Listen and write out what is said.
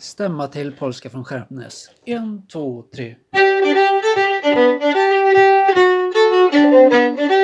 Stämma till polska från Skärpnäs. 1, 2, 3.